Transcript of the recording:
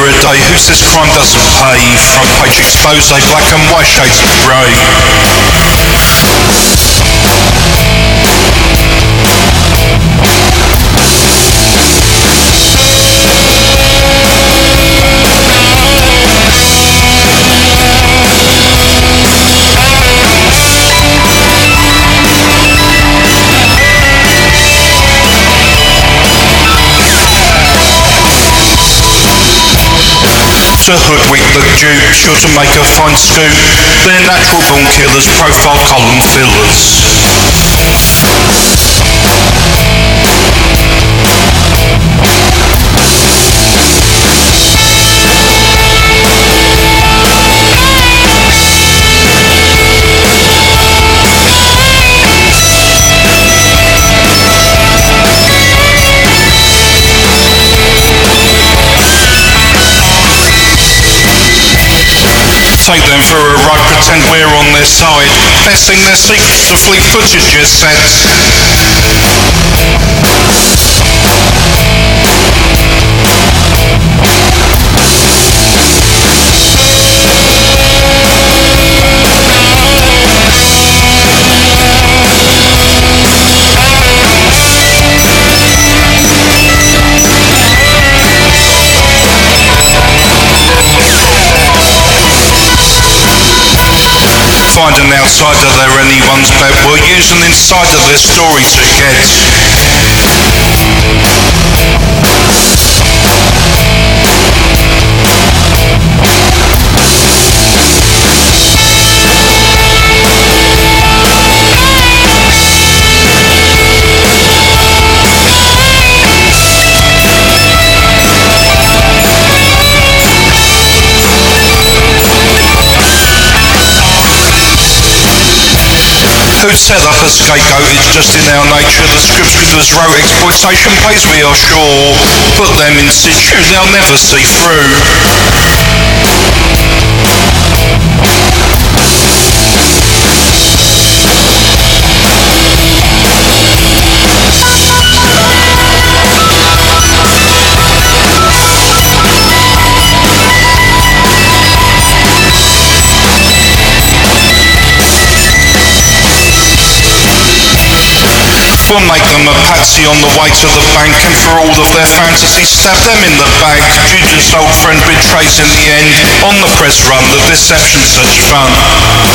murder a day. Who says crime doesn't pay? Front page expose, black and white shades of grey. To hoodwink the dupe, sure to make a fine scoop. They're natural born killers, profile column fillers. Take them for a ride, pretend we're on their side. Testing their secrets to fleet footage sets. Find an outsider, they're anyone's bet. We'll use an insider, their story to get. Who'd set up a scapegoat? It's just in our nature. The scriptures wrote exploitation pays, we are sure. Put them in situ, they'll never see through. Make them a patsy on the way to the bank, and for all of their fantasies stab them in the back. Judas' old friend betrays in the end. On the press run, the deception's such fun.